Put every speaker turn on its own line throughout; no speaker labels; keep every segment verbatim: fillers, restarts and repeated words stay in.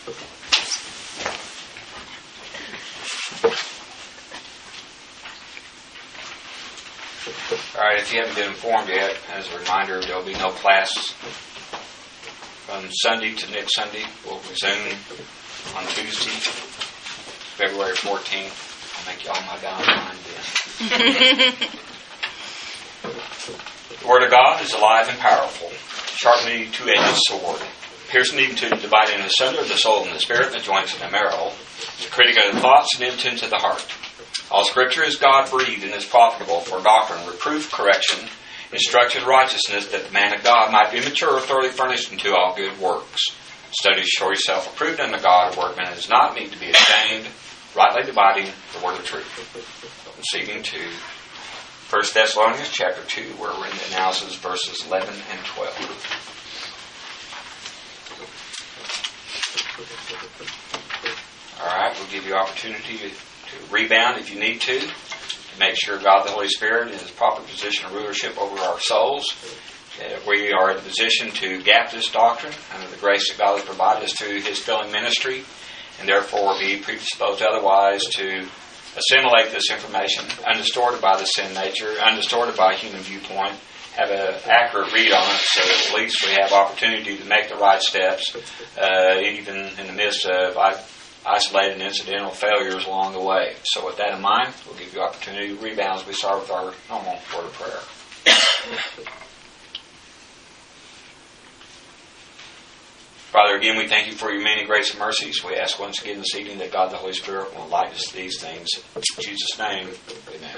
All right, if you haven't been informed yet, as a reminder, there will be no class from Sunday to next Sunday. We'll resume on Tuesday, February fourteenth. I'll make y'all my Valentine then. The Word of God is alive and powerful, sharpening a two-edged sword, piercing even to dividing asunder the soul and the spirit, the joints and the marrow, the critic of the thoughts and intents of the heart. All Scripture is God-breathed and is profitable for doctrine, reproof, correction, instruction, righteousness, that the man of God might be mature, thoroughly furnished unto all good works. Study to show yourself approved unto God, a workman is not meet to be ashamed, rightly dividing the word of truth. Proceeding to First Thessalonians chapter two, where we're in the analysis verses eleven and twelve. All right, we'll give you opportunity to, to rebound if you need to, to make sure God the Holy Spirit in His proper position of rulership over our souls. That we are in a position to gap this doctrine under the grace that God has provided us through His filling ministry, and therefore be predisposed otherwise to assimilate this information, undistorted by the sin nature, undistorted by human viewpoint, have an accurate read on it, so that at least we have opportunity to make the right steps, uh, even in the midst of isolated and incidental failures along the way. So with that in mind, we'll give you opportunity to rebound as we start with our normal word of prayer. Father, again, we thank you for your many grace and mercies. We ask once again this evening that God the Holy Spirit will enlighten us to these things. In Jesus' name, amen.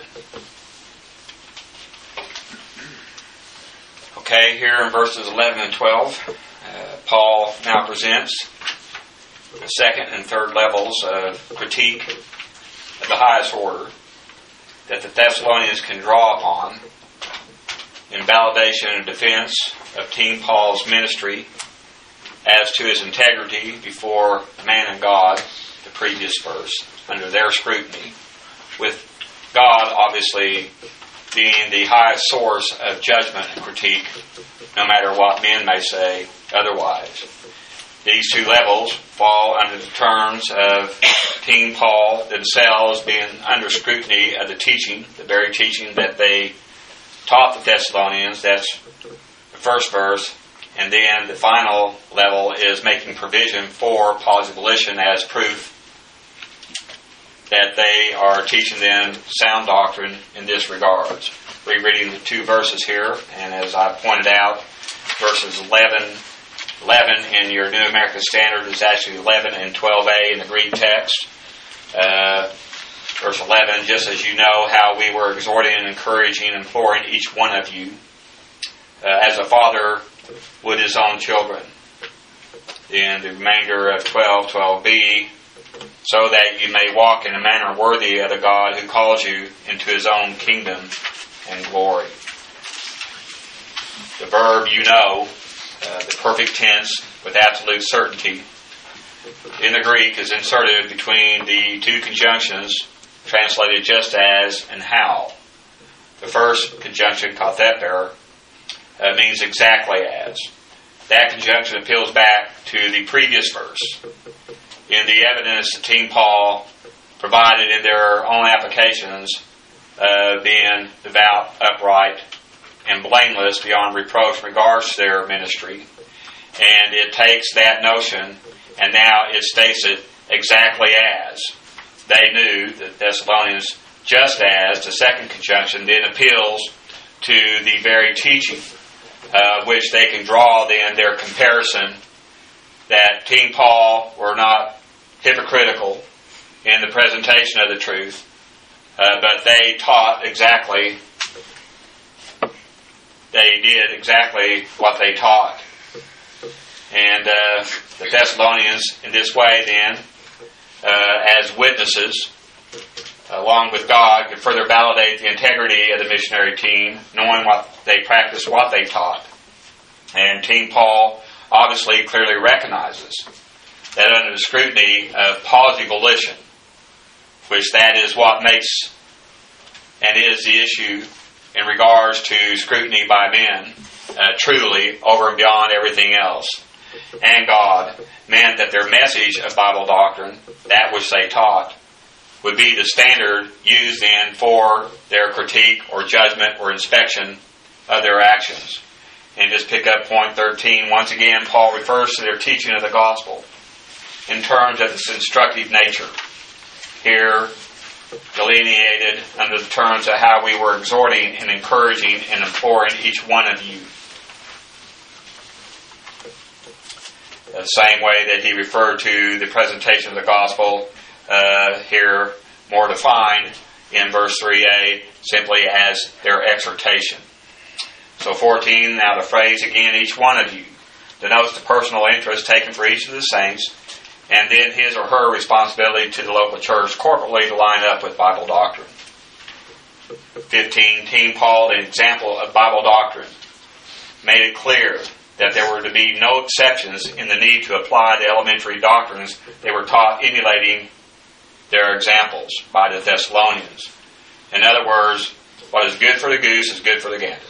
Okay, here in verses eleven and twelve, uh, Paul now presents the second and third levels of critique of the highest order that the Thessalonians can draw upon in validation and defense of King Paul's ministry as to his integrity before man and God, the previous verse, under their scrutiny, with God obviously being the highest source of judgment and critique, no matter what men may say otherwise. These two levels fall under the terms of King Paul themselves being under scrutiny of the teaching, the very teaching that they taught the Thessalonians. That's the first verse. And then the final level is making provision for Paul's abolition as proof that they are teaching them sound doctrine in this regards. Rereading the two verses here, and as I pointed out, verses eleven, eleven in your New American Standard is actually eleven and twelve a in the Greek text. Uh, verse eleven, just as you know how we were exhorting and encouraging and imploring each one of you, uh, as a father would his own children. In the remainder of twelve, twelve b, so that you may walk in a manner worthy of the God who calls you into His own kingdom and glory. The verb you know, uh, the perfect tense with absolute certainty, in the Greek is inserted between the two conjunctions translated just as and how. The first conjunction, katheper, Uh, means exactly as. That conjunction appeals back to the previous verse. In the evidence that King Paul provided in their own applications, uh, being devout, upright, and blameless beyond reproach in regards to their ministry. And it takes that notion and now it states it exactly as. They knew, the Thessalonians, just as, the second conjunction then appeals to the very teaching Uh, which they can draw then their comparison that King Paul were not hypocritical in the presentation of the truth, uh, but they taught exactly, they did exactly what they taught. And uh, the Thessalonians in this way then, uh, as witnesses, along with God, could further validate the integrity of the missionary team, knowing what they practiced, what they taught. And King Paul obviously clearly recognizes that under the scrutiny of Paul's abolition, which that is what makes and is the issue in regards to scrutiny by men, uh, truly over and beyond everything else, and God, men meant that their message of Bible doctrine, that which they taught, would be the standard used then for their critique or judgment or inspection of their actions. And just pick up point thirteen. Once again, Paul refers to their teaching of the gospel in terms of its instructive nature. Here, delineated under the terms of how we were exhorting and encouraging and imploring each one of you. The same way that he referred to the presentation of the gospel, uh, here more defined in verse three a, simply as their exhortation. So fourteen, now the phrase again, each one of you, denotes the personal interest taken for each of the saints, and then his or her responsibility to the local church corporately to line up with Bible doctrine. fifteen, Team Paul, the example of Bible doctrine, made it clear that there were to be no exceptions in the need to apply the elementary doctrines they were taught, emulating their examples by the Thessalonians. In other words, what is good for the goose is good for the gander.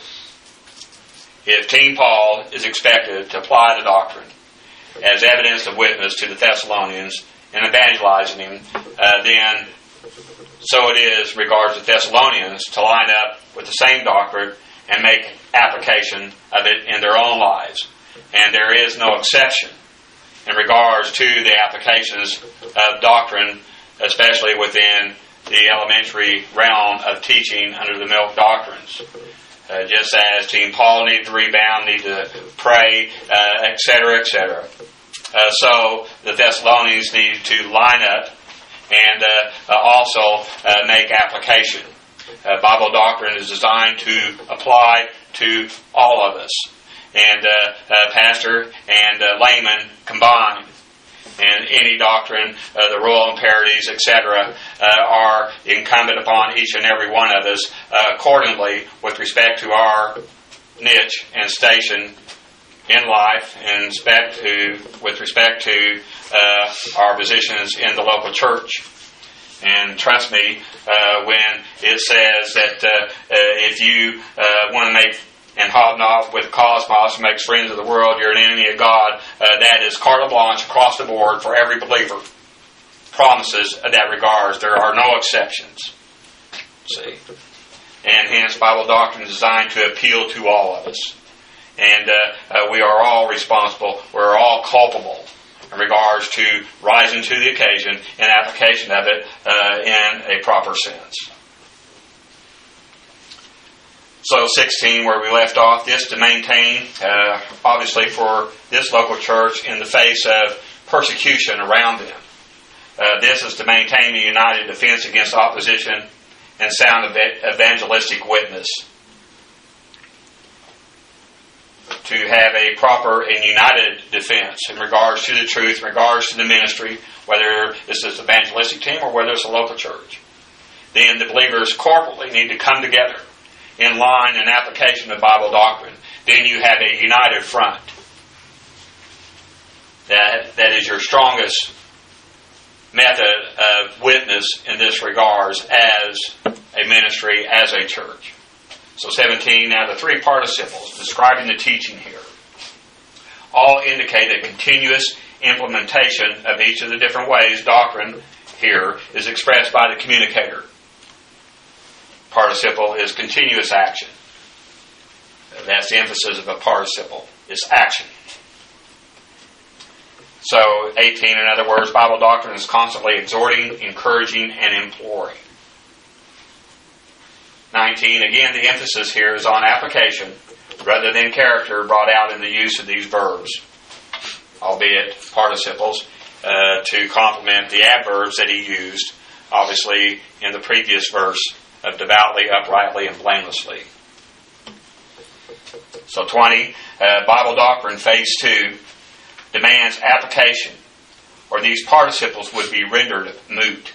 If Team Paul is expected to apply the doctrine as evidence of witness to the Thessalonians and evangelizing them, uh, then so it is regards the Thessalonians to line up with the same doctrine and make application of it in their own lives. And there is no exception in regards to the applications of doctrine, especially within the elementary realm of teaching under the milk doctrines. Uh, just as Team Paul needed to rebound, needed to pray, uh, et cetera, et cetera. Uh, so the Thessalonians needed to line up and uh, uh, also uh, make application. Uh, Bible doctrine is designed to apply to all of us, and uh, uh, pastor and uh, layman combined. And any doctrine, uh, the royal imperatives, et cetera, uh, are incumbent upon each and every one of us uh, accordingly with respect to our niche and station in life, and respect to, with respect to uh, our positions in the local church. And trust me, uh, when it says that uh, uh, if you uh, want to make and hobnob with cosmos and makes friends of the world, you're an enemy of God. Uh, that is carte blanche across the board for every believer. Promises of that regards. There are no exceptions. See? And hence, Bible doctrine is designed to appeal to all of us. And uh, uh, we are all responsible. We're all culpable in regards to rising to the occasion and application of it uh, in a proper sense. So sixteen, where we left off, this to maintain, uh, obviously for this local church in the face of persecution around them. Uh, this is to maintain a united defense against opposition and sound evangelistic witness. To have a proper and united defense in regards to the truth, in regards to the ministry, whether this is an evangelistic team or whether it's a local church. Then the believers corporately need to come together in line and application of Bible doctrine. Then you have a united front. That, that is your strongest method of witness in this regards as a ministry, as a church. So seventeen, now the three participles describing the teaching here all indicate a continuous implementation of each of the different ways doctrine here is expressed by the communicator. Participle is continuous action. That's the emphasis of a participle. It's action. So eighteen, in other words, Bible doctrine is constantly exhorting, encouraging, and imploring. nineteen, again, the emphasis here is on application rather than character brought out in the use of these verbs, albeit participles, uh, to complement the adverbs that he used, obviously, in the previous verse of devoutly, uprightly, and blamelessly. So twenty, uh, Bible doctrine, phase two, demands application, or these participles would be rendered moot.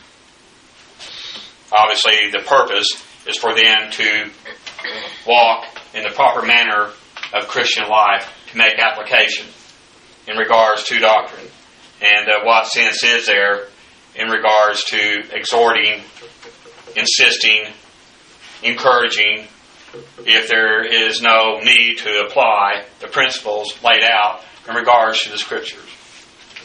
Obviously, the purpose is for them to walk in the proper manner of Christian life, to make application in regards to doctrine. And uh, what sense is there in regards to exhorting, insisting, encouraging, if there is no need to apply the principles laid out in regards to the Scriptures?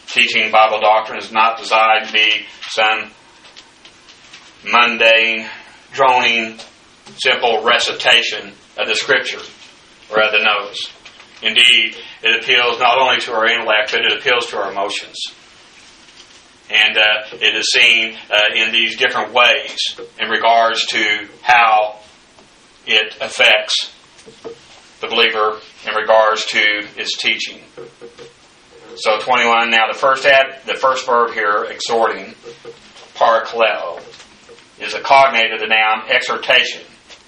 Teaching Bible doctrine is not designed to be some mundane, droning, simple recitation of the Scripture or of the nose. Indeed, it appeals not only to our intellect, but it appeals to our emotions. And uh, it is seen uh, in these different ways in regards to how it affects the believer in regards to its teaching. So twenty-one, now the first ad, the first verb here, exhorting, parakaleo, is a cognate of the noun exhortation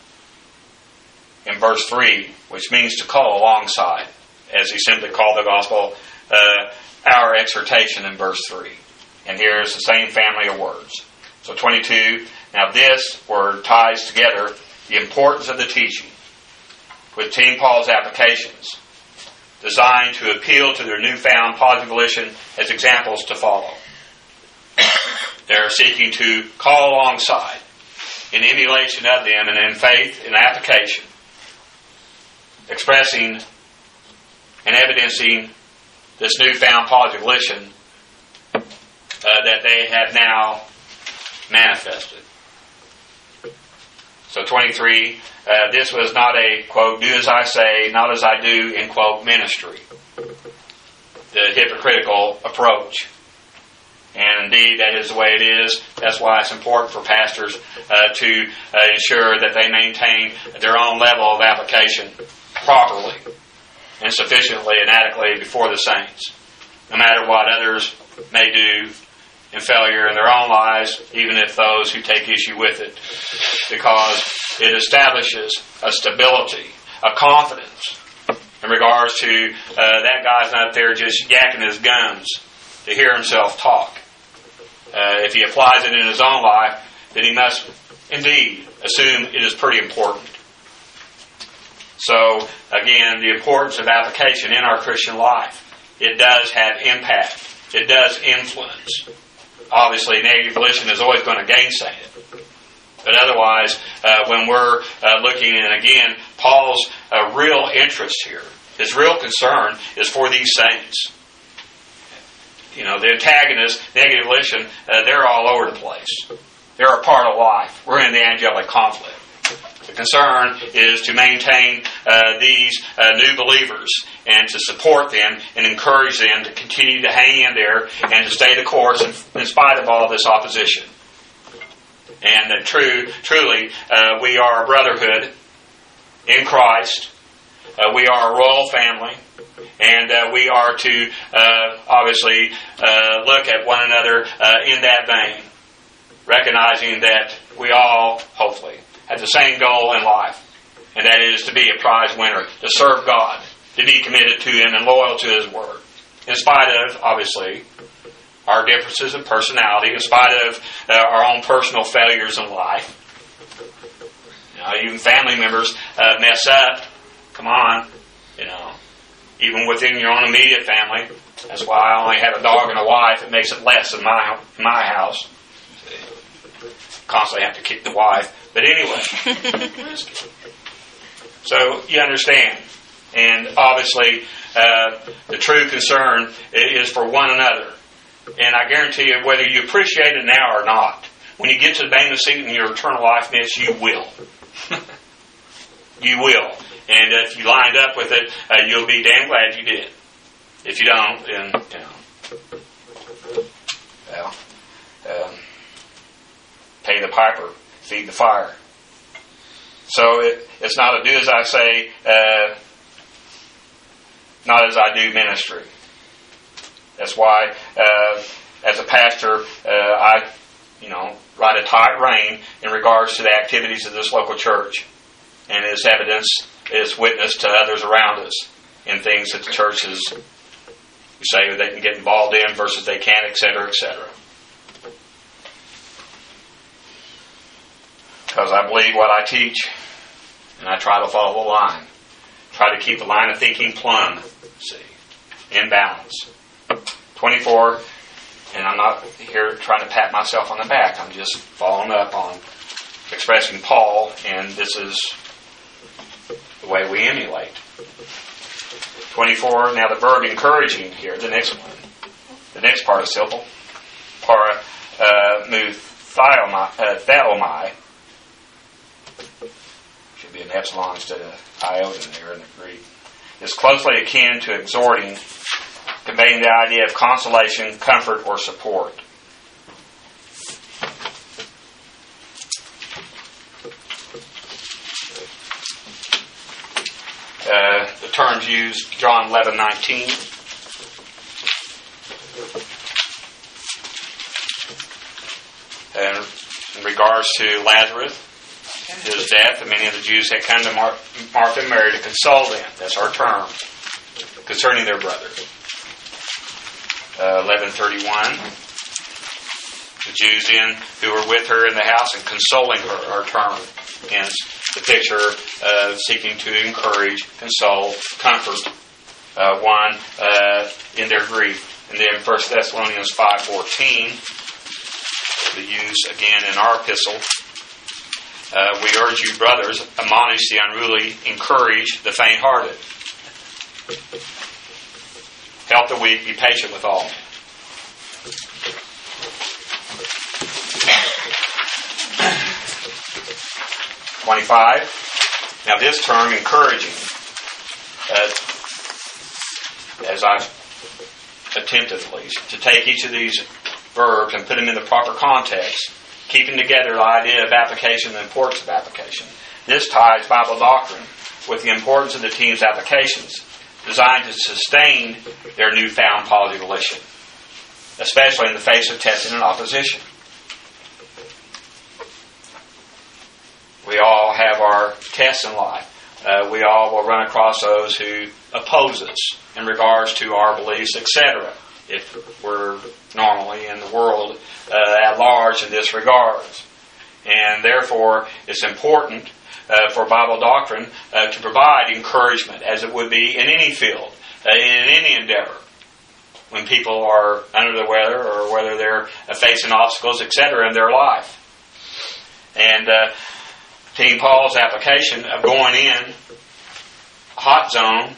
in verse three, which means to call alongside, as he simply called the gospel uh, our exhortation in verse three. And here is the same family of words. So twenty-two, now this word ties together the importance of the teaching with Team Paul's applications, designed to appeal to their newfound positive volition as examples to follow. They are seeking to call alongside in emulation of them and in faith and application, expressing and evidencing this newfound positive volition uh, that they have now manifested. So twenty-three, uh, this was not a, quote, do as I say, not as I do, in quote, ministry. The hypocritical approach. And indeed, that is the way it is. That's why it's important for pastors uh, to uh, ensure that they maintain their own level of application properly and sufficiently and adequately before the saints, no matter what others may do in failure in their own lives, even if those who take issue with it, because it establishes a stability, a confidence in regards to uh, that guy's not there just yakking his gums to hear himself talk. Uh, if he applies it in his own life, then he must indeed assume it is pretty important. So, again, the importance of application in our Christian life. It does have impact. It does influence. Obviously, negative volition is always going to gainsay it. But otherwise, uh, when we're uh, looking, and again, Paul's uh, real interest here, his real concern is for these saints. You know, the antagonists, negative volition, uh, they're all over the place. They're a part of life. We're in the angelic conflict. The concern is to maintain uh, these uh, new believers and to support them and encourage them to continue to hang in there and to stay the course in, in spite of all this opposition. And that true, truly, uh, we are a brotherhood in Christ. Uh, we are a royal family. And uh, we are to uh, obviously uh, look at one another uh, in that vein, recognizing that we all, hopefully, have the same goal in life, and that is to be a prize winner, to serve God, to be committed to Him and loyal to His Word, in spite of, obviously, our differences in personality, in spite of uh, our own personal failures in life. You know, even family members uh, mess up. Come on, you know. Even within your own immediate family. That's why I only have a dog and a wife. It makes it less in my my house. Constantly have to kick the wife. But anyway. So you understand. And obviously, uh, the true concern is for one another. And I guarantee you, whether you appreciate it now or not, when you get to the bema seat in your eternal life, miss, you will. You will. And if you lined up with it, uh, you'll be damn glad you did. If you don't, then, you know, well, um, pay the piper, feed the fire. So it, it's not a do as I say, uh, not as I do ministry. That's why, uh, as a pastor, uh, I, you know, ride a tight rein in regards to the activities of this local church. And its evidence, its witness to others around us in things that the churches, we say they can get involved in versus they can't, et cetera, et cetera. Because I believe what I teach, and I try to follow the line. Try to keep the line of thinking plumb, see, in balance. twenty-four, and I'm not here trying to pat myself on the back. I'm just following up on expressing Paul, and this is the way we emulate. twenty-four, now the verb encouraging here, the next one. The next participle, para uh, muthiomai, uh, theomai. Should be an epsilon instead of iota there in the Greek. Is closely akin to exhorting, conveying the idea of consolation, comfort, or support. Uh, the terms used, John eleven nineteen. And in regards to Lazarus, his death, and many of the Jews had come to Mar- Martha and Mary to console them. That's our term, concerning their brother. Uh, eleven thirty-one. The Jews then who were with her in the house and consoling her, our term. Hence the picture of seeking to encourage, console, comfort uh, one uh, in their grief. And then First Thessalonians five fourteen, the use again in our epistle. Uh, we urge you, brothers, admonish the unruly, encourage the faint-hearted. Help the weak, be patient with all. twenty-five. Now this term, encouraging, uh, as I've attempted at least, to take each of these verbs and put them in the proper context, keeping together the idea of application and the importance of application. This ties Bible doctrine with the importance of the team's applications, designed to sustain their newfound positive volition, especially in the face of testing and opposition. We all have our tests in life. Uh, we all will run across those who oppose us in regards to our beliefs, et cetera, if we're normally in the world uh, at large in this regards. And therefore, it's important uh, for Bible doctrine uh, to provide encouragement, as it would be in any field, uh, in any endeavor, when people are under the weather or whether they're uh, facing obstacles, et cetera, in their life. And uh, Team Paul's application of going in hot zone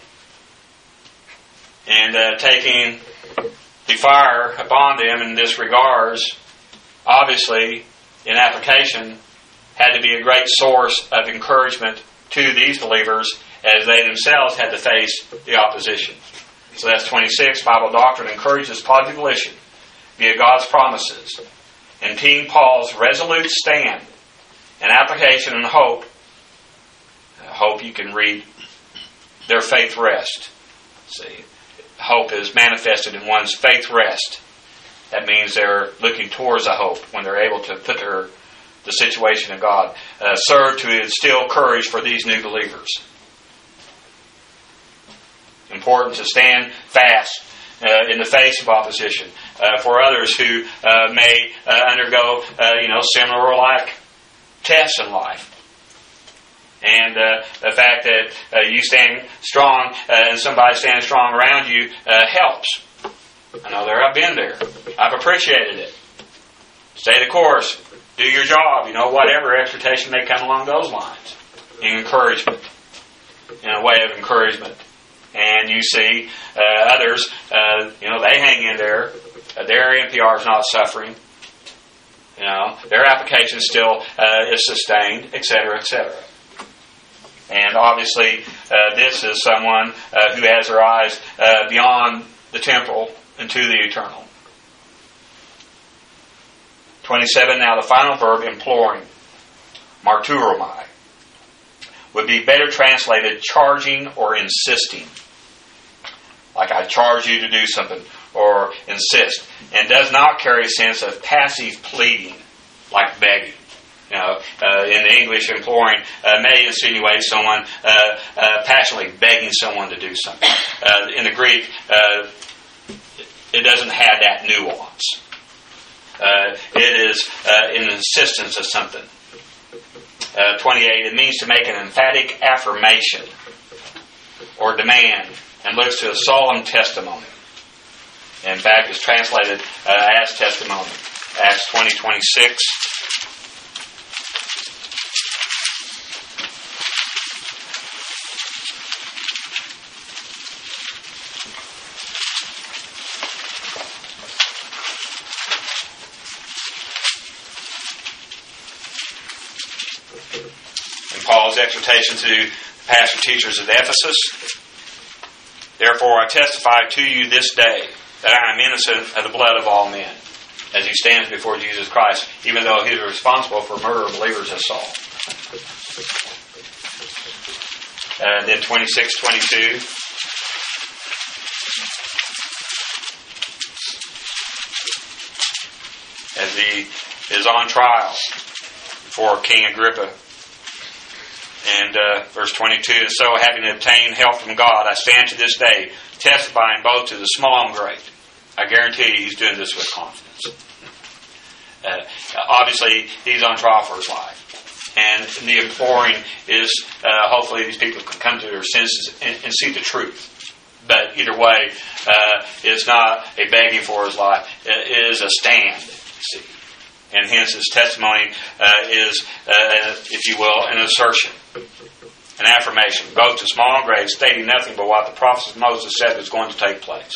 and uh, taking the fire upon them in this regards, obviously, in application, had to be a great source of encouragement to these believers as they themselves had to face the opposition. So that's twenty-six. Bible doctrine encourages positive volition via God's promises. And Team Paul's resolute stand and application and hope, I hope you can read their faith rest. See, hope is manifested in one's faith rest. That means they're looking towards a hope when they're able to put their the situation in God. Uh, serve to instill courage for these new believers. Important to stand fast uh, in the face of opposition. Uh, for others who uh, may uh, undergo, uh, you know, similar or like tests in life. And uh, the fact that uh, you stand strong uh, and somebody standing strong around you uh, helps. I know there, I've been there. I've appreciated it. Stay the course. Do your job. You know, whatever exhortation may come along those lines. Encouragement. In a way of encouragement. And you see uh, others, uh, you know, they hang in there. Uh, their N P R is not suffering. You know, their application still uh, is sustained, et cetera, et cetera. And obviously, uh, this is someone uh, who has their eyes uh, beyond the temporal and to the eternal. twenty-seven. Now the final verb, imploring, marturomai, would be better translated charging or insisting. Like I charge you to do something, or insist, and does not carry a sense of passive pleading, like begging. You know, uh, in the English, imploring uh, may insinuate someone uh, uh, passionately begging someone to do something. Uh, in the Greek, uh, it doesn't have that nuance. Uh, it is uh, an insistence of something. Uh, twenty-eight, it means to make an emphatic affirmation or demand and looks to a solemn testimony. In fact, it's translated uh, as testimony. Acts twenty twenty-six. Paul's exhortation to the pastor teachers of Ephesus. Therefore I testify to you this day that I am innocent of the blood of all men, as he stands before Jesus Christ, even though he is responsible for murder of believers as Saul. And then twenty-six twenty-two. As he is on trial for King Agrippa. And uh, verse twenty-two, and so having obtained help from God, I stand to this day, testifying both to the small and great. I guarantee you he's doing this with confidence. Uh, obviously, he's on trial for his life. And the imploring is, uh, hopefully these people can come to their senses and, and see the truth. But either way, uh, it's not a begging for his life. It is a stand, see. And hence his testimony uh, is, uh, if you will, an assertion, an affirmation, both to small and great, stating nothing but what the prophets of Moses said was going to take place.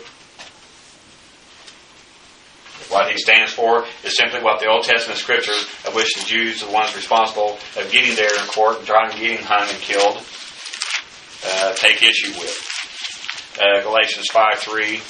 What he stands for is simply what the Old Testament scriptures, of which the Jews are the ones responsible of getting there in court and trying to get him hung and killed, uh, take issue with. Uh, Galatians five three.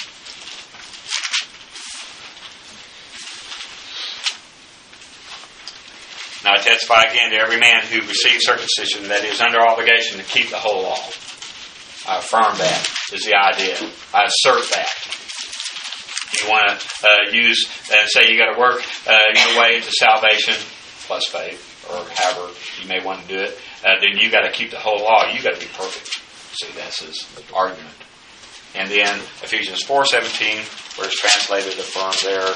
Now I testify again to every man who receives circumcision that he is under obligation to keep the whole law. I affirm that is the idea. I assert that. You want to uh, use, uh, say you got to work uh, your way into salvation plus faith, or however you may want to do it, uh, then you got to keep the whole law. You got to be perfect. See, that's his argument. And then Ephesians four seventeen, where it's translated, affirms there.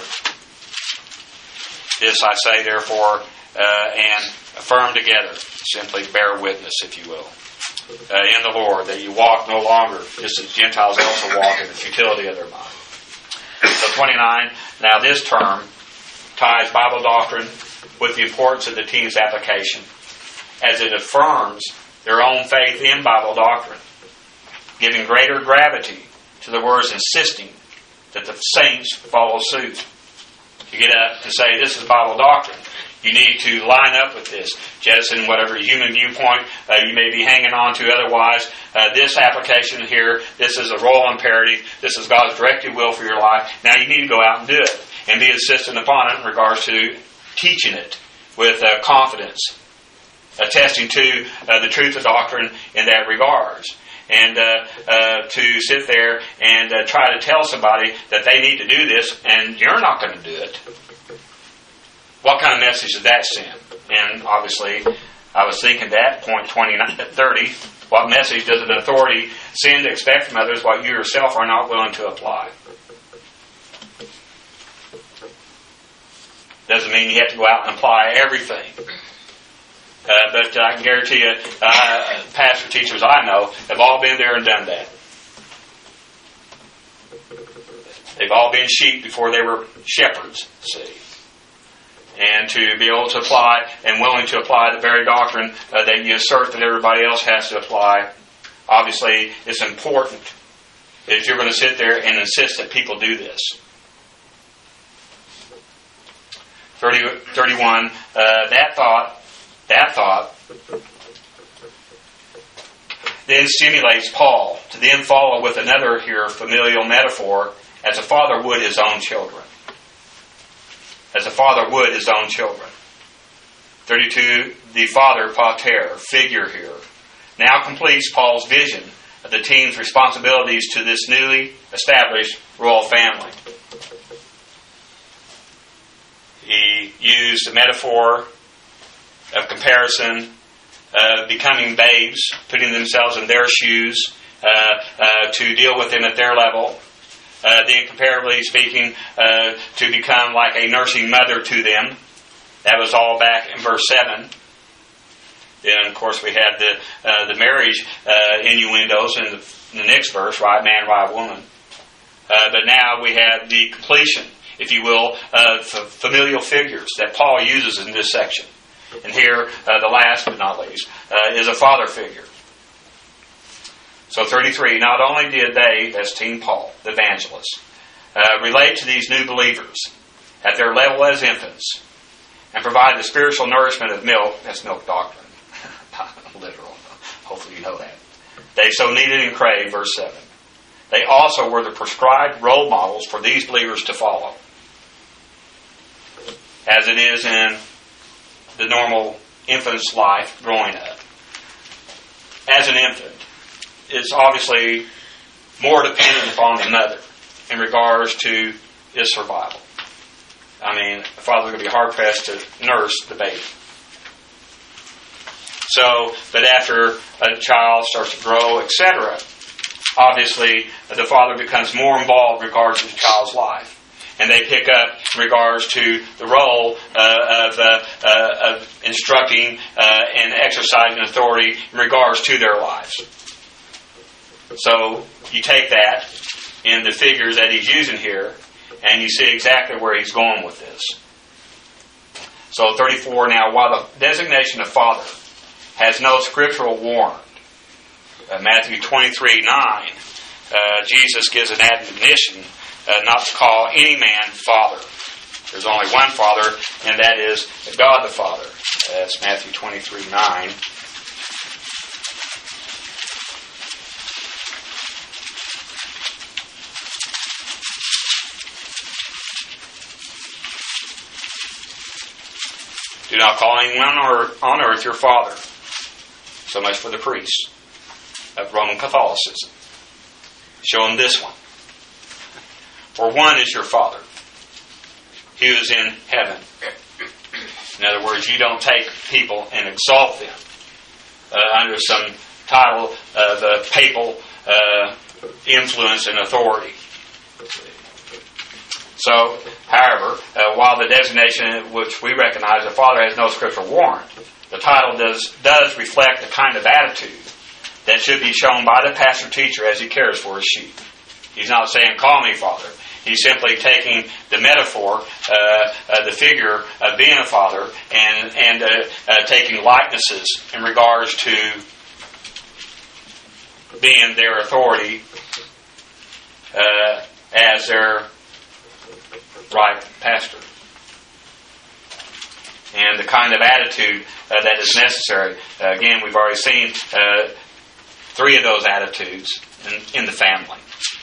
This I say, therefore, uh, and affirm together, simply bear witness, if you will, uh, in the Lord, that you walk no longer just as Gentiles also walk in the futility of their mind. So twenty-nine, now this term ties Bible doctrine with the importance of the team's application, as it affirms their own faith in Bible doctrine, giving greater gravity to the words insisting that the saints follow suit. You get up to say, this is Bible doctrine. You need to line up with this. Jettison whatever human viewpoint uh, you may be hanging on to otherwise. Uh, this application here, this is a royal imperative. This is God's directed will for your life. Now you need to go out and do it. And be insistent upon it in regards to teaching it with uh, confidence. Attesting to uh, the truth of doctrine in that regards. And uh, uh, to sit there and uh, try to tell somebody that they need to do this and you're not going to do it. What kind of message does that send? And obviously, I was thinking that, point twenty-nine, thirty, what message does an authority send to expect from others what you yourself are not willing to apply? Doesn't mean you have to go out and apply everything. Uh, but I can guarantee you, uh, pastor teachers I know have all been there and done that. They've all been sheep before they were shepherds, see. And to be able to apply and willing to apply the very doctrine uh, that you assert that everybody else has to apply, obviously it's important if you're going to sit there and insist that people do this. thirty, thirty-one, uh, that thought, that thought then stimulates Paul to then follow with another here familial metaphor, as a father would his own children. As a father would his own children. thirty-two, the father, pater, figure here, now completes Paul's vision of the team's responsibilities to this newly established royal family. He used a metaphor of comparison, uh, becoming babes, putting themselves in their shoes, uh, uh, to deal with them at their level. Uh, then, comparably speaking, uh, to become like a nursing mother to them. That was all back in verse seven. Then, of course, we had the uh, the marriage uh, innuendos in the, in the next verse, right man, right woman. Uh, but now we have the completion, if you will, of f- familial figures that Paul uses in this section. And here, uh, the last but not least, uh, is a father figure. So thirty-three, not only did they, that's Team Paul, the evangelist, uh, relate to these new believers at their level as infants and provide the spiritual nourishment of milk, that's milk doctrine, they so needed and craved, verse seven. They also were the prescribed role models for these believers to follow. As it is in the normal infant's life growing up. As an infant, it's obviously more dependent upon the mother in regards to its survival. I mean, the father's going to be hard-pressed to nurse the baby. So, but after a child starts to grow, et cetera, obviously the father becomes more involved in regards to the child's life. And they pick up in regards to the role uh, of, uh, uh, of instructing uh, and exercising authority in regards to their lives. So you take that in the figures that he's using here, and you see exactly where he's going with this. So thirty-four, now, while the designation of father has no scriptural warrant, uh, Matthew twenty-three nine, uh, Jesus gives an admonition uh, not to call any man father. There's only one Father, and that is God the Father. That's Matthew twenty-three nine. Do not call anyone on earth your father. So much for the priests of Roman Catholicism. Show them this one. For one is your Father, He who is in heaven. In other words, you don't take people and exalt them uh, under some title of uh, papal uh, influence and authority. So, however, uh, while the designation which we recognize the Father has no scriptural warrant, the title does does reflect the kind of attitude that should be shown by the pastor-teacher as he cares for his sheep. He's not saying, call me Father. He's simply taking the metaphor, uh, uh, the figure of being a father, and, and uh, uh, taking likenesses in regards to being their authority uh, as their right pastor. And the kind of attitude uh, that is necessary. Uh, again, we've already seen uh, three of those attitudes in, in the family,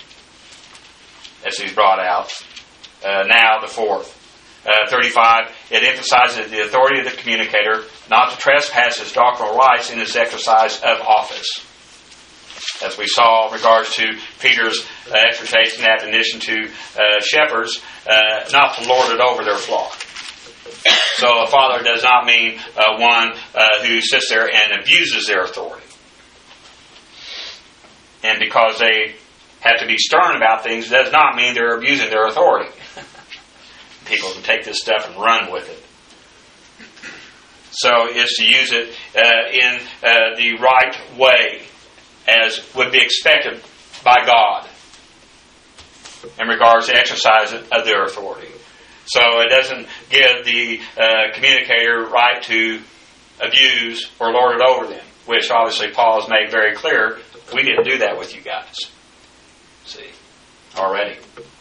as he's brought out. Uh, now the fourth. Uh, thirty-five, it emphasizes the authority of the communicator not to trespass his doctrinal rights in his exercise of office. As we saw in regards to Peter's uh, exhortation and admonition to uh, shepherds, uh, not to lord it over their flock. So a father does not mean uh, one uh, who sits there and abuses their authority. And because they have to be stern about things does not mean they're abusing their authority. People can take this stuff and run with it. So it's to use it uh, in uh, the right way, as would be expected by God in regards to exercise of their authority. So it doesn't give the uh, communicator right to abuse or lord it over them, which obviously Paul has made very clear. We didn't do that with you guys. See, already.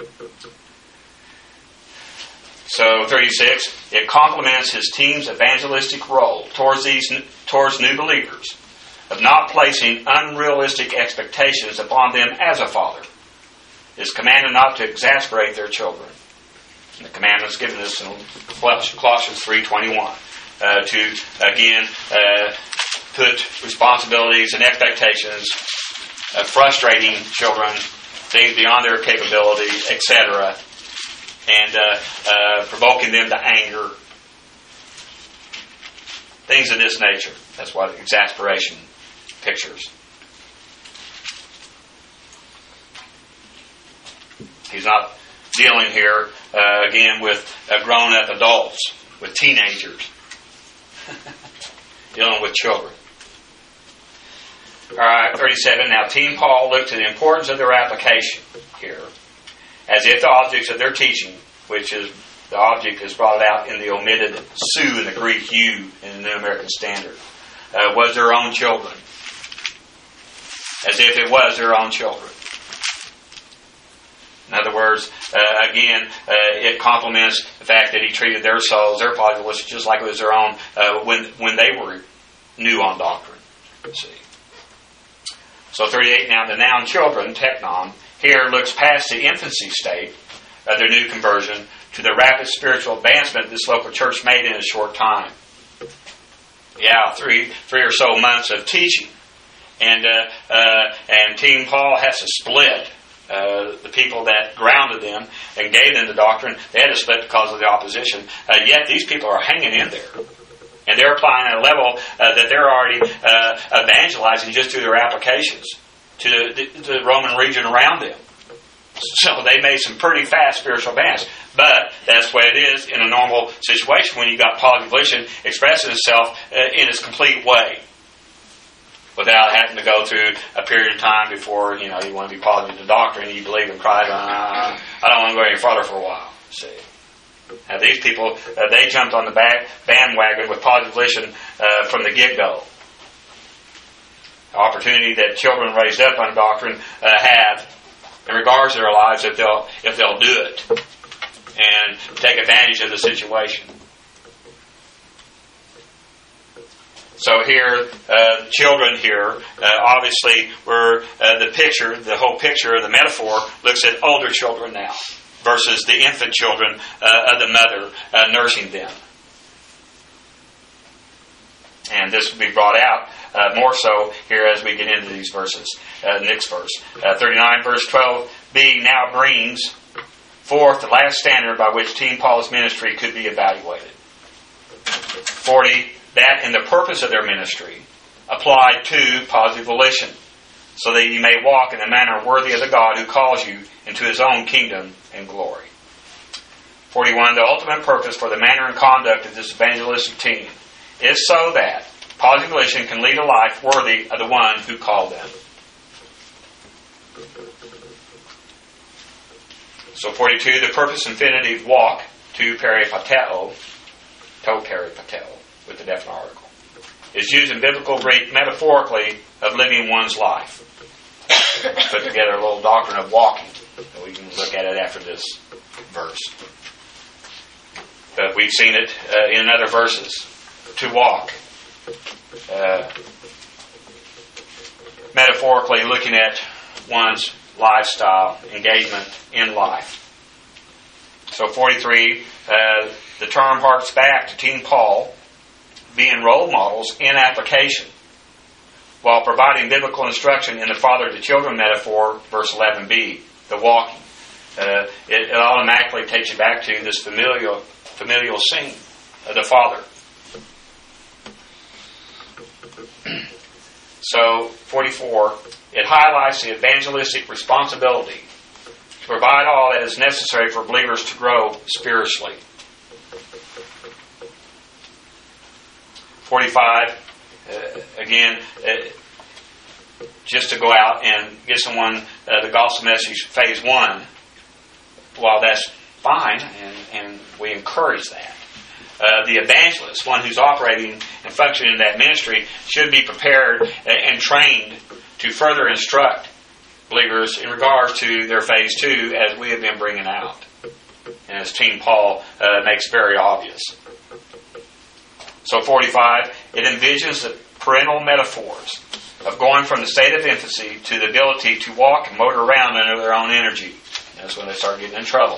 So thirty-six, it complements his team's evangelistic role towards these towards new believers of not placing unrealistic expectations upon them as a father. It is commanded not to exasperate their children. And the commandment is given us in Colossians three twenty-one uh, to again uh, put responsibilities and expectations of frustrating children, things beyond their capability, et cetera, and uh, uh, provoking them to anger, things of this nature. That's what exasperation pictures. He's not dealing here uh, again with uh, grown-up adults, with teenagers, dealing with children. All right, thirty-seven. Now, Team Paul looked to the importance of their application here, as if the objects of their teaching, which is the object is brought out in the omitted su in the Greek you in the New American Standard, uh, was their own children, as if it was their own children. In other words, uh, again, uh, it complements the fact that he treated their souls, their populace, just like it was their own uh, when when they were new on doctrine. See. So So thirty-eight, now the noun children, teknon, here looks past the infancy state of their new conversion to the rapid spiritual advancement this local church made in a short time. Yeah, three three or so months of teaching. And uh, uh, and Team Paul has to split uh, the people that grounded them and gave them the doctrine. They had to split because of the opposition. Uh, yet these people are hanging in there. And they're applying at a level uh, that they're already uh, evangelizing just through their applications to the, to the Roman region around them. So they made some pretty fast spiritual advance. But that's the way it is in a normal situation when you've got positive volition expressing itself uh, in its complete way, without having to go through a period of time before, you know, you want to be positive to doctrine and you believe in Christ. Uh, I don't want to go any further for a while. See. Now these people, uh, they jumped on the back bandwagon with positive volition uh, from the get-go. The opportunity that children raised up on doctrine uh, have in regards to their lives if they'll if they'll do it and take advantage of the situation. So here, uh, children here, uh, obviously, were uh, the picture, the whole picture, the metaphor looks at older children now versus the infant children uh, of the mother uh, nursing them. And this will be brought out uh, more so here as we get into these verses. Uh, next verse, uh, thirty-nine, verse twelve b now brings forth the last standard by which Team Paul's ministry could be evaluated. forty, that in the purpose of their ministry applied to positive volition, so that you may walk in a manner worthy of the God who calls you into His own kingdom and glory. forty-one, the ultimate purpose for the manner and conduct of this evangelistic team is so that positive volition can lead a life worthy of the one who called them. So forty-two, the purpose infinitive walk, to peripateo, to peripateo, with the definite article, is used in biblical Greek metaphorically of living one's life. Put together a little doctrine of walking. We can look at it after this verse. But we've seen it uh, in other verses. To walk. Uh, metaphorically looking at one's lifestyle, engagement in life. So forty-three, uh, the term harks back to Team Paul being role models in application, while providing biblical instruction in the father to children metaphor, verse eleven b, the walking. Uh, it, it automatically takes you back to this familial, familial scene of the father. So, forty-four, it highlights the evangelistic responsibility to provide all that is necessary for believers to grow spiritually. forty-five, uh, again, uh, just to go out and get someone uh, the gospel message phase one, while that's fine, and, and we encourage that. Uh, the evangelist, one who's operating and functioning in that ministry, should be prepared and trained to further instruct believers in regards to their phase two, as we have been bringing out, and as Team Paul uh, makes very obvious. So forty-five, it envisions the parental metaphors of going from the state of infancy to the ability to walk and motor around under their own energy. That's when they start getting in trouble.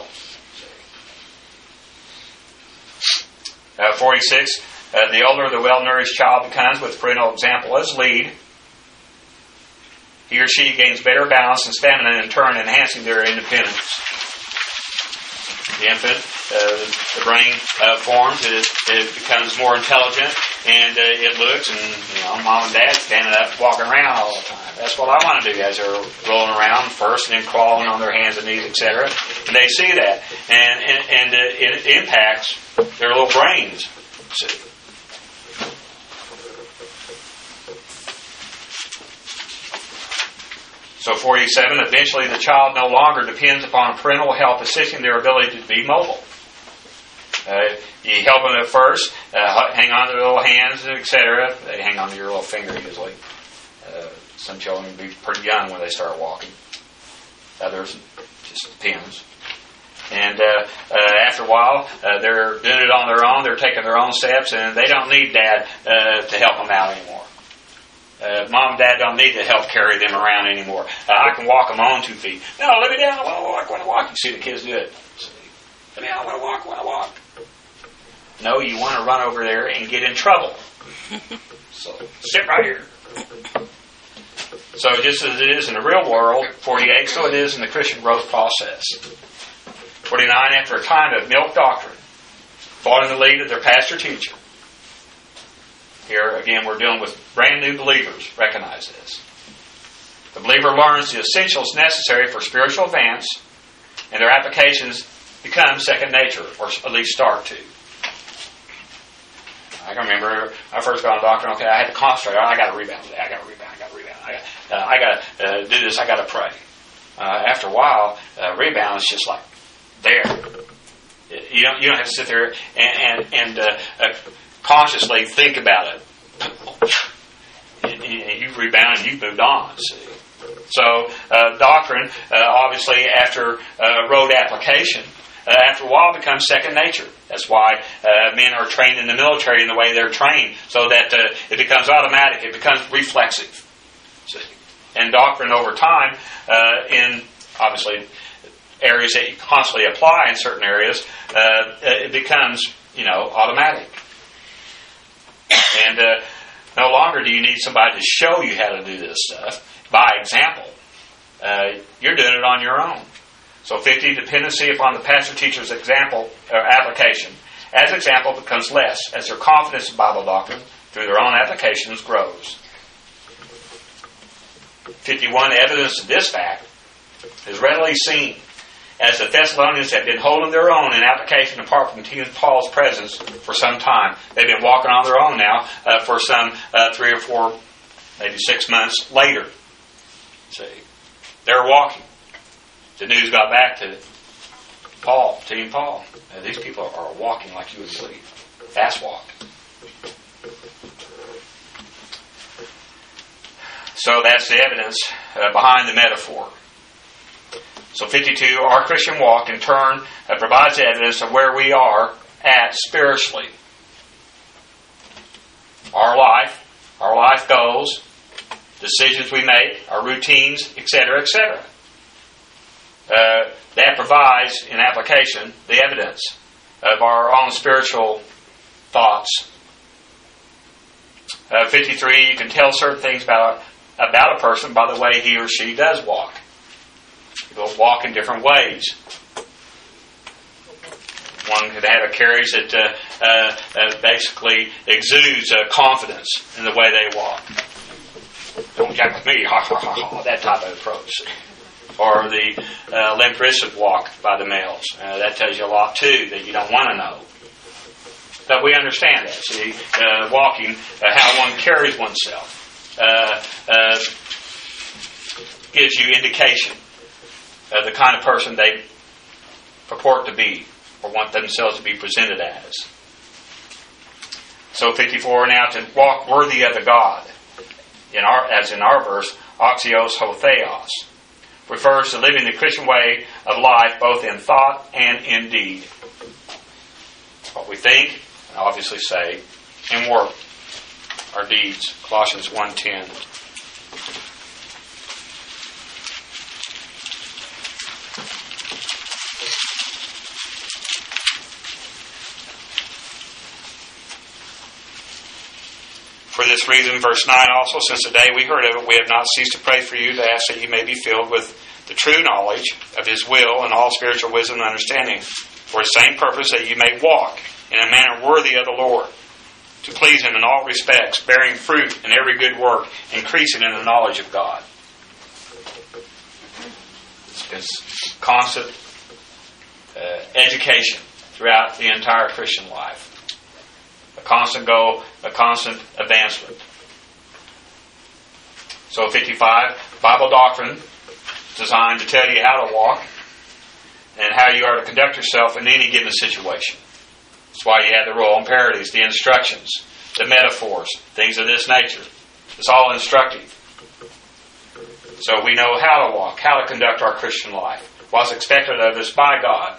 Uh, forty-six, uh, the older the well-nourished child becomes with parental example as lead, he or she gains better balance and stamina, in turn enhancing their independence. The infant, uh, the brain uh, forms, it, it becomes more intelligent, and uh, it looks, and you know, mom and dad standing up, walking around all the time. That's what I want to do as they're rolling around first, and then crawling on their hands and knees, et cetera. And they see that, and and, and uh, it impacts their little brains. See. So forty-seven, eventually the child no longer depends upon parental help assisting their ability to be mobile. Uh, you help them at first, uh, hang on to their little hands, et cetera. They hang on to your little finger usually. Uh, some children can be pretty young when they start walking. Others, just depends. And uh, uh, after a while, uh, they're doing it on their own. They're taking their own steps, and they don't need Dad uh, to help them out anymore. Uh, mom and dad don't need to help carry them around anymore. Uh, I can walk them on two feet. No, let me down. I want to walk. I want to walk. You see the kids do it. Let me down. I want to walk. I want to walk. No, you want to run over there and get in trouble. So sit right here. So just as it is in the real world, forty-eight, so it is in the Christian growth process. forty-nine, after a time of milk doctrine, following the lead of their pastor teacher. Here, again, we're dealing with brand new believers. Recognize this. The believer learns the essentials necessary for spiritual advance, and their applications become second nature, or at least start to. I can remember I first got on doctrine. Okay, I had to concentrate. I got to rebound today. I got to rebound. I got to rebound. I got. Uh, I got to uh, do this. I got to pray. Uh, after a while, uh, rebound is just like there. You don't. You don't have to sit there and and, and uh, uh, consciously think about it. and, and you've rebounded. And you've moved on. See? So uh, doctrine, uh, obviously, after uh, road application. Uh, after a while, becomes second nature. That's why uh, men are trained in the military in the way they're trained, so that uh, it becomes automatic. It becomes reflexive. See? And doctrine over time, uh, in obviously areas that you constantly apply in certain areas, uh, it becomes, you know, automatic. And uh, no longer do you need somebody to show you how to do this stuff by example. Uh, you're doing it on your own. So fifty, dependency upon the pastor-teacher's example or application. As example becomes less, as their confidence in Bible doctrine through their own applications grows. fifty-one, the evidence of this fact is readily seen, as the Thessalonians have been holding their own in application apart from Paul's presence for some time. They've been walking on their own now uh, for some uh, three or four, maybe six months later. See, they're walking. The news got back to Paul, Team Paul. Uh, these people are walking like you would believe. Fast walk. So that's the evidence uh, behind the metaphor. So fifty-two, our Christian walk in turn uh, provides evidence of where we are at spiritually. Our life, our life goals, decisions we make, our routines, et cetera, et cetera. Uh, that provides, in application, the evidence of our own spiritual thoughts. Uh, fifty-three, you can tell certain things about, about a person by the way he or she does walk. People walk in different ways. One could have a carriage that uh, uh, uh, basically exudes uh, confidence in the way they walk. Don't jack with me, ha ha ha ha, that type of approach. Or the uh, limp-wristed walk by the males. Uh, that tells you a lot, too, that you don't want to know. But we understand that. See, uh, walking, uh, how one carries oneself, uh, uh, gives you indication of the kind of person they purport to be or want themselves to be presented as. So fifty-four, now to walk worthy of the God, in our, as in our verse, oxios ho theos, refers to living the Christian way of life both in thought and in deed. What we think, and obviously say, and work, our deeds. Colossians one ten. For this reason, verse nine also, since the day we heard of it, we have not ceased to pray for you, to ask that you may be filled with the true knowledge of His will and all spiritual wisdom and understanding, for the same purpose that you may walk in a manner worthy of the Lord, to please Him in all respects, bearing fruit in every good work, increasing in the knowledge of God. It's constant uh, education throughout the entire Christian life. A constant goal, a constant advancement. So fifty-five, Bible doctrine designed to tell you how to walk and how you are to conduct yourself in any given situation. That's why you have the role imperatives, the instructions, the metaphors, things of this nature. It's all instructive. So we know how to walk, how to conduct our Christian life, what's expected of us by God.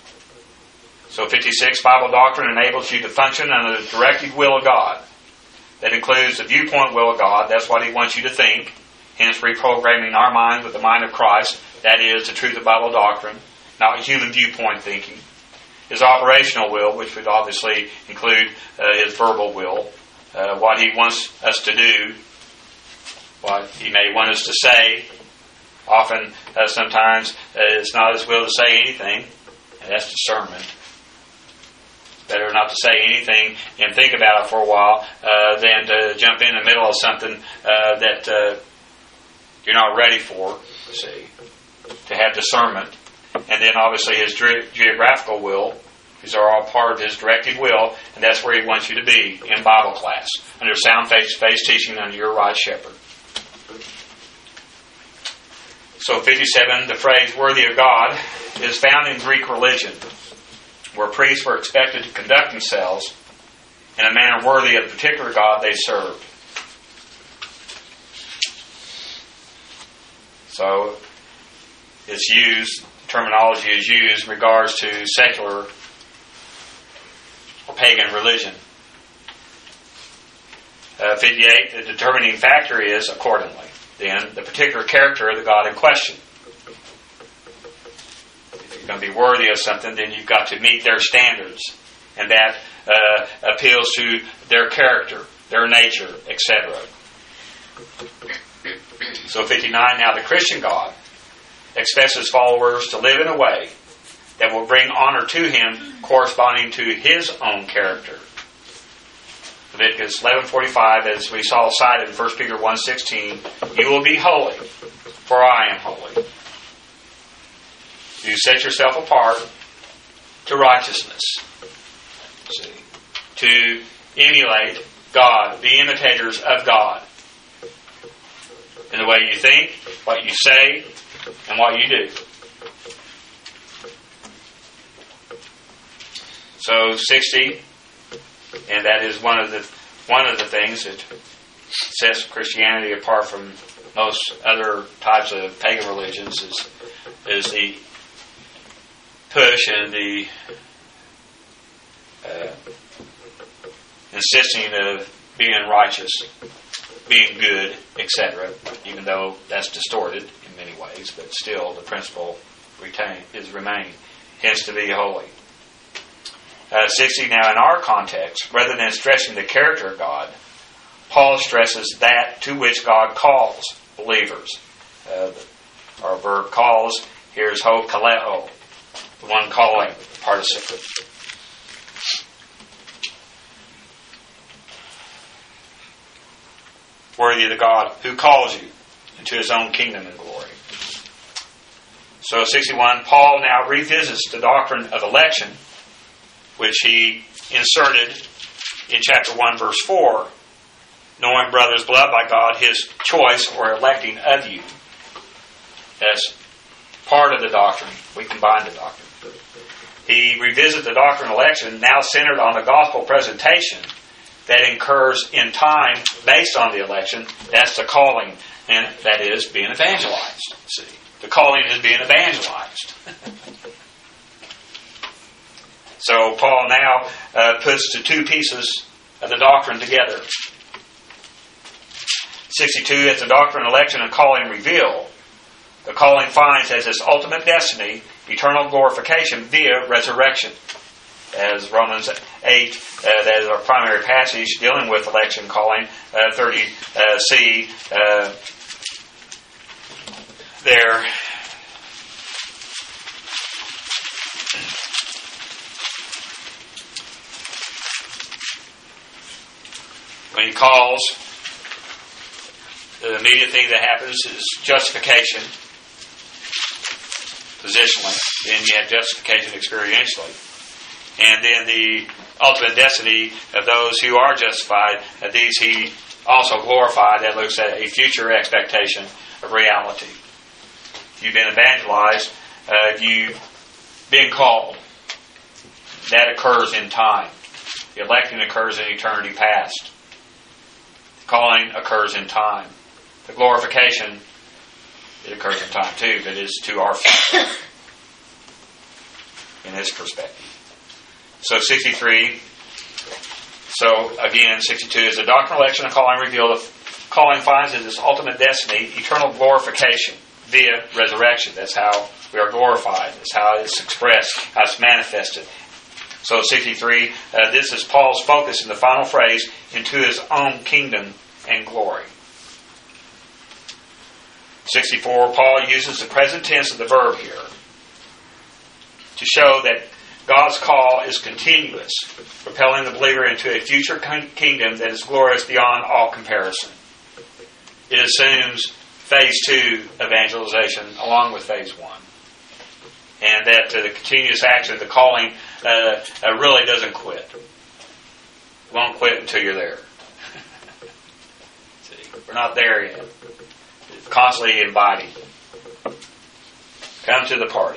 So fifty-six, Bible doctrine enables you to function under the directed will of God. that includes the viewpoint will of God. That's what He wants you to think. Hence, reprogramming our mind with the mind of Christ. That is the truth of Bible doctrine, not human viewpoint thinking. His operational will, which would obviously include uh, His verbal will, uh, what He wants us to do, what He may want us to say. Often, uh, sometimes, uh, it's not His will to say anything, and that's discernment. Better not to say anything and think about it for a while uh, than to jump in the middle of something uh, that uh, you're not ready for. See, to have discernment, and then obviously His ge- geographical will. These are all part of His directed will, and that's where He wants you to be in Bible class, under sound face-to-face teaching under your right shepherd. So fifty-seven, the phrase "worthy of God" is found in Greek religion, where priests were expected to conduct themselves in a manner worthy of the particular God they served. So it's used, terminology is used in regards to secular or pagan religion. Uh, fifty-eight, the determining factor is, accordingly, then, the particular character of the God in question. If you're going to be worthy of something, then you've got to meet their standards. And that uh, appeals to their character, their nature, et cetera. So fifty-nine, now the Christian God expects His followers to live in a way that will bring honor to Him corresponding to His own character. Leviticus eleven forty-five, as we saw cited in First Peter one sixteen, you will be holy, for I am holy. You set yourself apart to righteousness. See, to emulate God, be imitators of God. In the way you think, what you say, and what you do. So sixty, and that is one of the one of the things that sets Christianity apart from most other types of pagan religions is is the push and the uh, insisting of being righteous, being good, et cetera. Even though that's distorted in many ways, but still the principle retain is remain. Hence, to be holy. Uh, sixty, now in our context, rather than stressing the character of God, Paul stresses that to which God calls believers. Uh, our verb calls, here's ho kaleo, the one calling, the participle. Worthy of the God who calls you into His own kingdom and glory. So sixty-one, Paul now revisits the doctrine of election, which he inserted in chapter one, verse four, knowing, brothers, beloved by God, His choice or electing of you. As part of the doctrine, we combine the doctrine. He revisits the doctrine of election, now centered on the gospel presentation that incurs in time based on the election. That's the calling, and that is being evangelized. See, the calling is being evangelized. So Paul now uh, puts the two pieces of the doctrine together. sixty-two, as the doctrine, election, and calling reveal, the calling finds as its ultimate destiny eternal glorification via resurrection. As Romans eight, uh, that is our primary passage dealing with election, calling, uh, thirty C, uh, there. When He calls, the immediate thing that happens is justification, positionally. Then you have justification experientially. And then the ultimate destiny of those who are justified, of these He also glorified. That looks at a future expectation of reality. If you've been evangelized, uh, if you've been called, that occurs in time. The electing occurs in eternity past. The calling occurs in time. The glorification, it occurs in time too, but is to our future in this perspective. So sixty-three, So, again, sixty-two is the doctrinal election and calling revealed. The calling finds as its ultimate destiny eternal glorification via resurrection. That's how we are glorified. That's how it's expressed, how it's manifested. So, sixty-three, uh, this is Paul's focus in the final phrase, into his own kingdom and glory. sixty-four, Paul uses the present tense of the verb here to show that God's call is continuous, propelling the believer into a future kingdom that is glorious beyond all comparison. It assumes phase two evangelization along with phase one. And that uh, the continuous action of the calling uh, uh, really doesn't quit. It won't quit until you're there. See, we're not there yet. It's constantly embodied. Come to the party.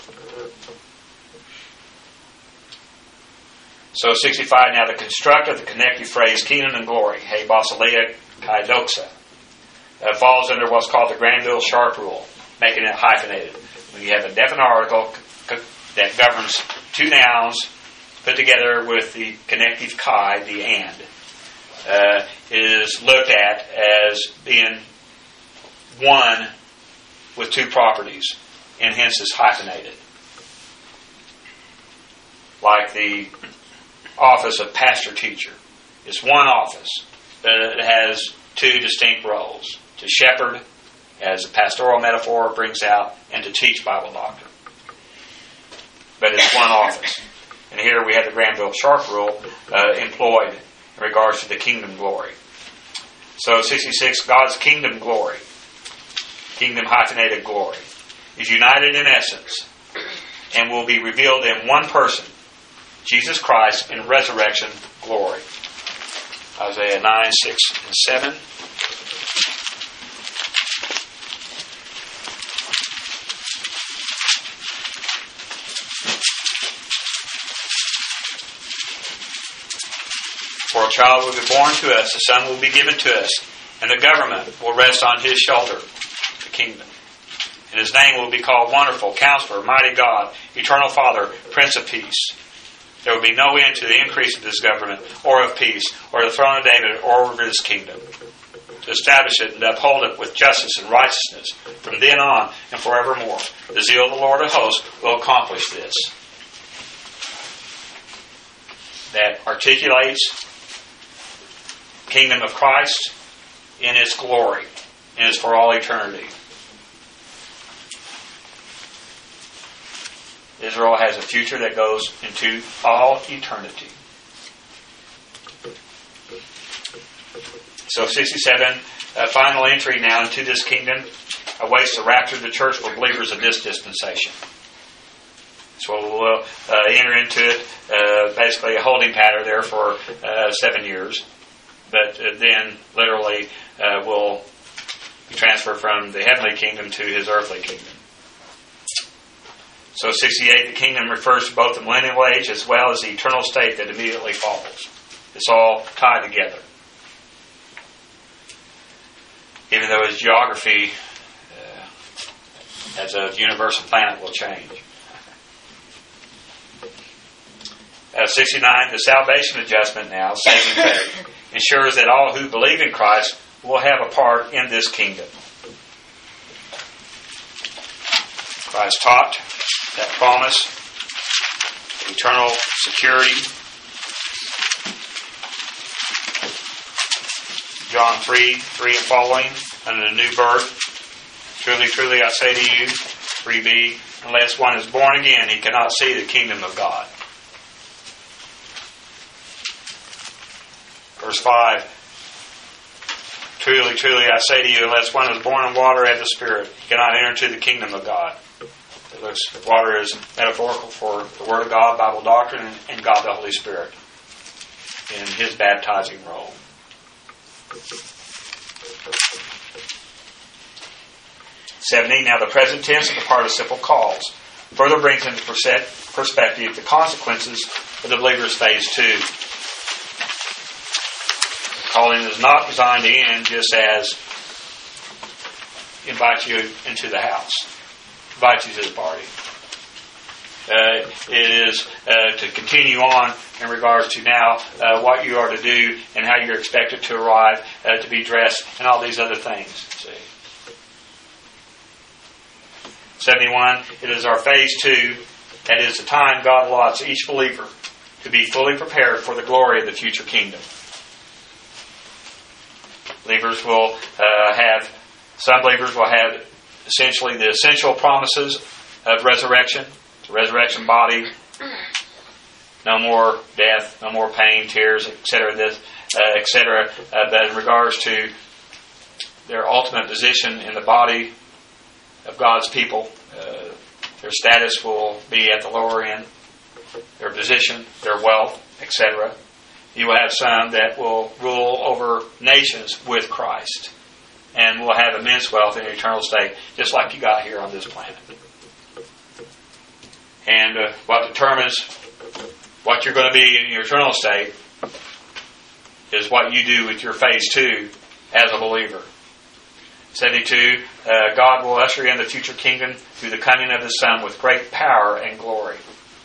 So sixty-five, now the construct of the connective phrase kingdom and glory, he basileia kai doxa, uh, falls under what's called the Granville Sharp rule, making it hyphenated. When you have a definite article that governs two nouns put together with the connective kai, the and, uh, is looked at as being one with two properties, and hence is hyphenated. Like the office of pastor-teacher. It's one office, but it has two distinct roles. To shepherd, as a pastoral metaphor brings out, and to teach Bible doctrine. But it's one office. And here we have the Granville Sharp rule uh, employed in regards to the kingdom glory. So sixty-six, God's kingdom glory, kingdom hyphenated glory, is united in essence and will be revealed in one person, Jesus Christ, in resurrection glory. Isaiah nine, six, and seven. For a child will be born to us, a son will be given to us, and the government will rest on his shoulder, the kingdom. And his name will be called Wonderful, Counselor, Mighty God, Eternal Father, Prince of Peace. There will be no end to the increase of this government, or of peace, or the throne of David, or over his kingdom, to establish it and uphold it with justice and righteousness from then on and forevermore. The zeal of the Lord of hosts will accomplish this. That articulates the kingdom of Christ in its glory, and is for all eternity. Israel has a future that goes into all eternity. So sixty-seven, uh, final entry now into this kingdom awaits the rapture of the church for believers of this dispensation. So we'll uh, enter into it, uh, basically a holding pattern there for uh, seven years. But uh, then literally uh, will be transferred from the heavenly kingdom to his earthly kingdom. So sixty-eight, the kingdom refers to both the millennial age as well as the eternal state that immediately follows. It's all tied together. Even though its geography uh, as a universal planet will change. Uh, sixty-nine, the salvation adjustment now, saving faith, ensures that all who believe in Christ will have a part in this kingdom. Christ taught that promise, eternal security. John three, three and following, under the new birth. Truly, truly, I say to you, three b, unless one is born again, he cannot see the kingdom of God. Verse five, truly, truly, I say to you, unless one is born of water and the Spirit, he cannot enter into the kingdom of God. The water is metaphorical for the Word of God, Bible doctrine, and God the Holy Spirit in His baptizing role. seventy, now the present tense of the participle calls further brings into perspective the consequences of the believer's phase two. Calling is not designed to end just as invite you into the house, invite you to the party. Uh, it is uh, to continue on in regards to now uh, what you are to do and how you're expected to arrive, uh, to be dressed, and all these other things. See. seventy-one, it is our phase two. That is the time God allots each believer to be fully prepared for the glory of the future kingdom. Believers will uh, have, some believers will have essentially the essential promises of resurrection, the resurrection body, no more death, no more pain, tears, et cetera, this, uh, et cetera. Uh, but in regards to their ultimate position in the body of God's people, uh, their status will be at the lower end, their position, their wealth, et cetera. You will have some that will rule over nations with Christ and will have immense wealth in an eternal state, just like you got here on this planet. And uh, what determines what you're going to be in your eternal state is what you do with your phase two as a believer. seventy-two, uh, God will usher in the future kingdom through the coming of His Son with great power and glory.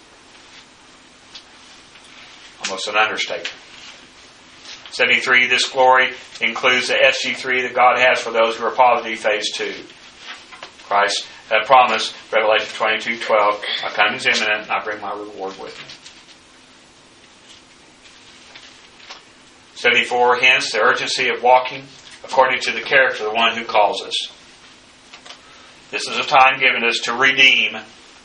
Almost an understatement. seventy-three, this glory includes the S G three that God has for those who are positive phase two. Christ uh, promised, Revelation twenty-two twelve, my coming is imminent and I bring my reward with me. seventy-four, hence the urgency of walking according to the character of the one who calls us. This is a time given us to redeem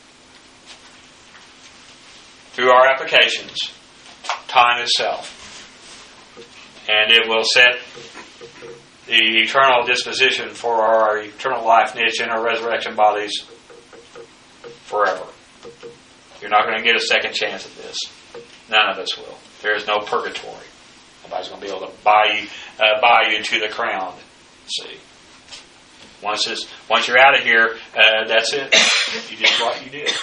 through our applications time itself. And it will set the eternal disposition for our eternal life niche in our resurrection bodies forever. You're not going to get a second chance at this. None of us will. There is no purgatory. Nobody's going to be able to buy you, uh, buy you into the crown. See, once it's, once you're out of here, uh, that's it. You did what you did.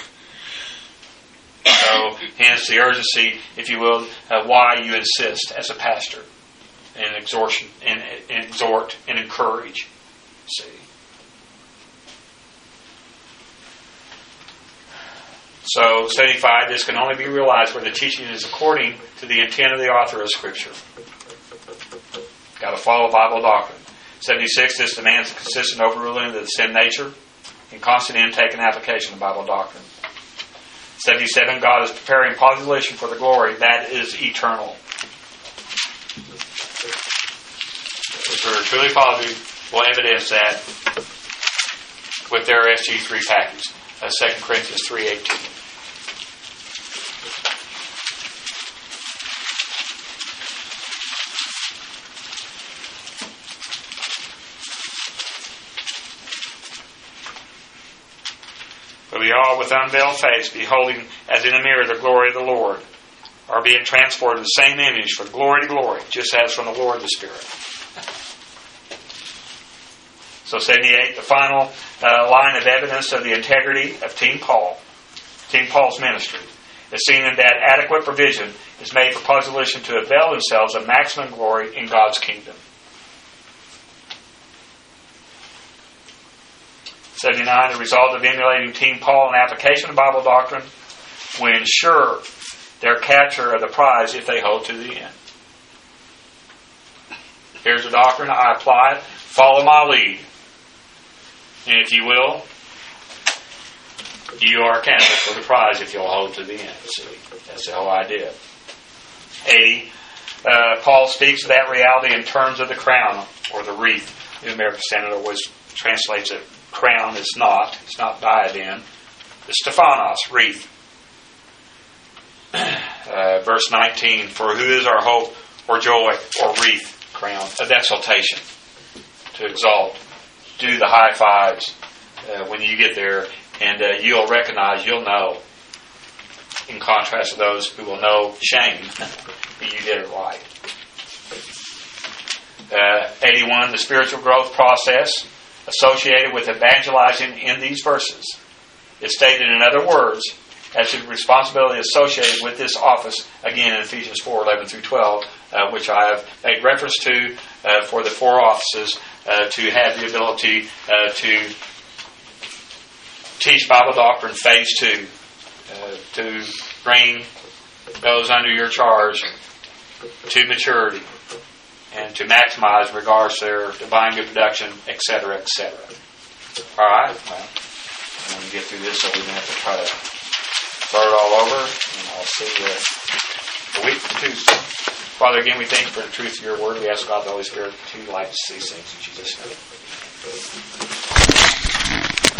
So, hence the urgency, if you will, uh, why you insist as a pastor and exhortation and, and exhort and encourage. See. So, seventy-five, this can only be realized where the teaching is according to the intent of the author of Scripture. Got to follow Bible doctrine. seventy-six, this demands a consistent overruling of the sin nature and constant intake and application of Bible doctrine. seventy-seven, God is preparing population for the glory that is eternal. If we're truly positive, we'll evidence that with their S G three package. Uh, Second Corinthians three eighteen. But we all, with unveiled face, beholding as in a mirror the glory of the Lord, are being transported to the same image from glory to glory, just as from the Lord the Spirit. So seventy-eight, the final uh, line of evidence of the integrity of Team Paul, Team Paul's ministry, is seen in that adequate provision is made for population to avail themselves of maximum glory in God's kingdom. seventy-nine, the result of emulating Team Paul in application of Bible doctrine will ensure their capture of the prize if they hold to the end. Here's the doctrine, I apply it, follow my lead. And if you will, you are a candidate for the prize if you'll hold to the end. See, that's the whole idea. eighty, uh, Paul speaks of that reality in terms of the crown or the wreath. The American Standard always translates it. Crown is not. It's not diadem. It's Stephanos, wreath. Uh, verse nineteen, for who is our hope or joy or wreath, crown of exaltation, to exalt. Do the high fives uh, when you get there, and uh, you'll recognize, you'll know, in contrast to those who will know shame, that you did it right. Uh, eighty-one, the spiritual growth process associated with evangelizing in these verses is stated in other words as to the responsibility associated with this office, again in Ephesians four eleven through twelve, uh, which I have made reference to uh, for the four offices uh, to have the ability uh, to teach Bible doctrine phase two uh, to bring those under your charge to maturity and to maximize in regards to their divine good production, et cetera, et cetera. All right, well, I'm going to get through this so we don't have to try to start it all over, and I'll see you a week from Tuesday. Father, again, we thank you for the truth of your word. We ask God the Holy Spirit to light us these things in Jesus' name.